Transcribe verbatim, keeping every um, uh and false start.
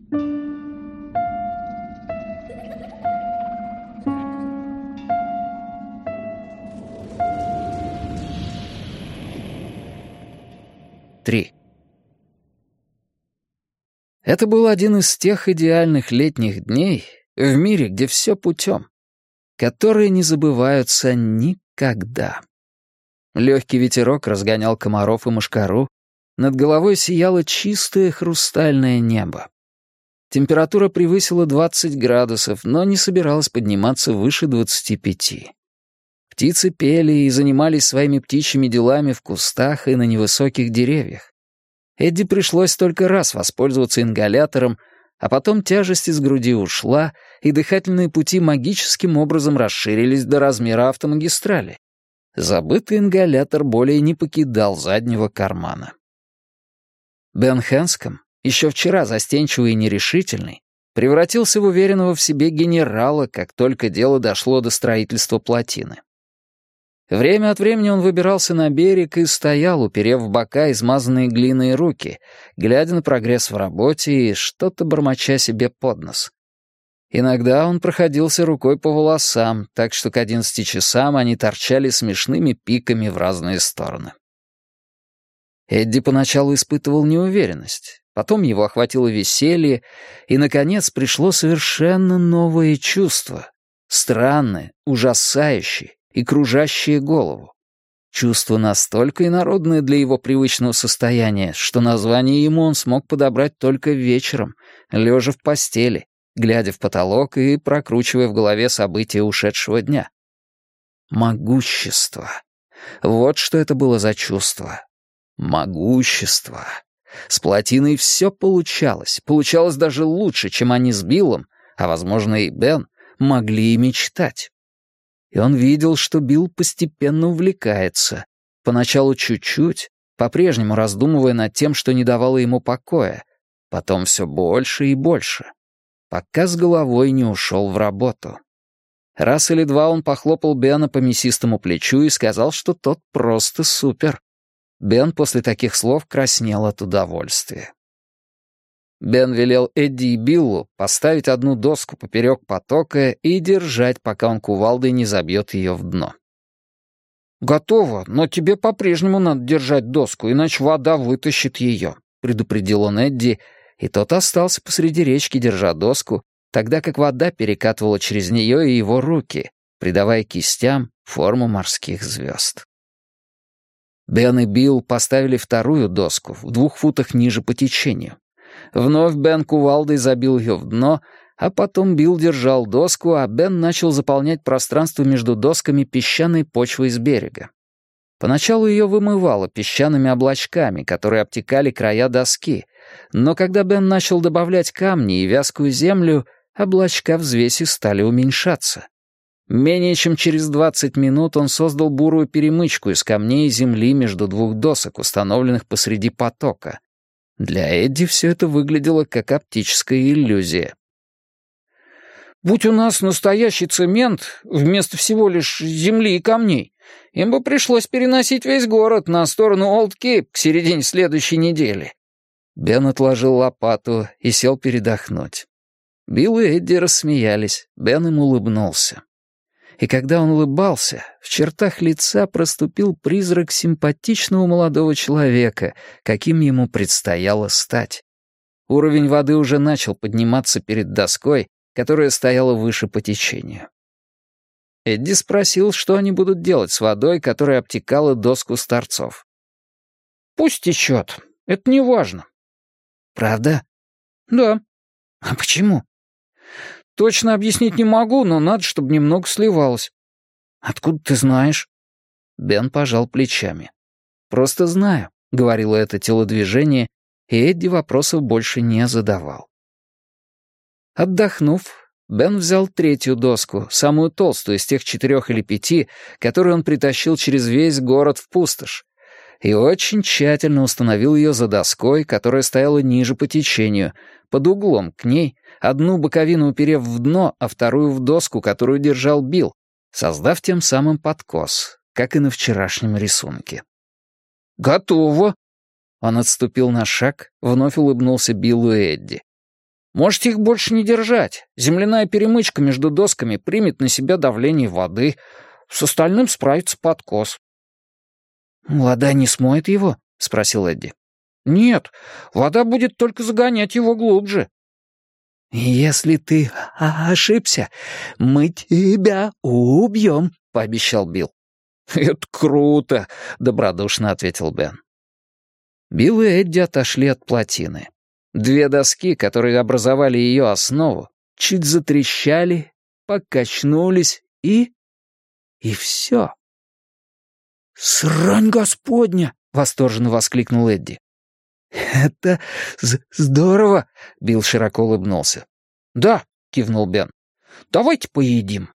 Три. Это был один из тех идеальных летних дней в мире, где все путем, которые не забываются никогда. Легкий ветерок разгонял комаров и мошкару, над головой сияло чистое хрустальное небо. Температура превысила двадцать градусов, но не собиралась подниматься выше двадцати пяти. Птицы пели и занимались своими птичьими делами в кустах и на невысоких деревьях. Эдди пришлось только раз воспользоваться ингалятором, а потом тяжесть из груди ушла, и дыхательные пути магическим образом расширились до размера автомагистрали. Забытый ингалятор более не покидал заднего кармана. Бен Хэнском, еще вчера застенчивый и нерешительный, превратился в уверенного в себе генерала, как только дело дошло до строительства плотины. Время от времени он выбирался на берег и стоял, уперев в бока измазанные глиной руки, глядя на прогресс в работе и что-то бормоча себе под нос. Иногда он проходился рукой по волосам, так что к одиннадцати часам они торчали смешными пиками в разные стороны. Эдди поначалу испытывал неуверенность, потом его охватило веселье, и, наконец, пришло совершенно новое чувство, странное, ужасающее и кружащее голову. Чувство настолько инородное для его привычного состояния, что название ему он смог подобрать только вечером, лежа в постели, глядя в потолок и прокручивая в голове события ушедшего дня. Могущество. Вот что это было за чувство. Могущество. С плотиной все получалось, получалось даже лучше, чем они с Биллом, а, возможно, и Бен, могли и мечтать. И он видел, что Билл постепенно увлекается, поначалу чуть-чуть, по-прежнему раздумывая над тем, что не давало ему покоя, потом все больше и больше, пока с головой не ушел в работу. Раз или два он похлопал Бена по мясистому плечу и сказал, что тот просто супер. Бен после таких слов краснел от удовольствия. Бен велел Эдди и Биллу поставить одну доску поперек потока и держать, пока он кувалдой не забьет ее в дно. «Готово, но тебе по-прежнему надо держать доску, иначе вода вытащит ее», — предупредил он Эдди, и тот остался посреди речки, держа доску, тогда как вода перекатывала через нее и его руки, придавая кистям форму морских звезд. Бен и Билл поставили вторую доску в двух футах ниже по течению. Вновь Бен кувалдой забил ее в дно, а потом Билл держал доску, а Бен начал заполнять пространство между досками песчаной почвой с берега. Поначалу ее вымывало песчаными облачками, которые обтекали края доски, но когда Бен начал добавлять камни и вязкую землю, облачка взвеси стали уменьшаться. Менее чем через двадцать минут он создал бурую перемычку из камней и земли между двух досок, установленных посреди потока. Для Эдди все это выглядело как оптическая иллюзия. «Будь у нас настоящий цемент, вместо всего лишь земли и камней, им бы пришлось переносить весь город на сторону Олд-Кейп к середине следующей недели». Бен отложил лопату и сел передохнуть. Билл и Эдди рассмеялись, Бен им улыбнулся. И когда он улыбался, в чертах лица проступил призрак симпатичного молодого человека, каким ему предстояло стать. Уровень воды уже начал подниматься перед доской, которая стояла выше по течению. Эдди спросил, что они будут делать с водой, которая обтекала доску с торцов. «Пусть течет. Это не важно». «Правда?» «Да». «А почему?» «Точно объяснить не могу, но надо, чтобы немного сливалось». «Откуда ты знаешь?» Бен пожал плечами. «Просто знаю», — говорило это телодвижение, и Эдди вопросов больше не задавал. Отдохнув, Бен взял третью доску, самую толстую из тех четырех или пяти, которые он притащил через весь город в пустошь, и очень тщательно установил ее за доской, которая стояла ниже по течению, под углом к ней, одну боковину уперев в дно, а вторую в доску, которую держал Билл, создав тем самым подкос, как и на вчерашнем рисунке. «Готово!» Он отступил на шаг, вновь улыбнулся Биллу и Эдди. Можете их больше не держать. Земляная перемычка между досками примет на себя давление воды. С остальным справится подкос». «Вода не смоет его?» — спросил Эдди. «Нет, вода будет только загонять его глубже». «Если ты ошибся, мы тебя убьем», — пообещал Билл. «Это круто», — добродушно ответил Бен. Билл и Эдди отошли от плотины. Две доски, которые образовали ее основу, чуть затрещали, покачнулись и... и все. «Срань господня!» — восторженно воскликнул Эдди. «Это здорово!» — Билл широко улыбнулся. «Да», — кивнул Бен. «Давайте поедим».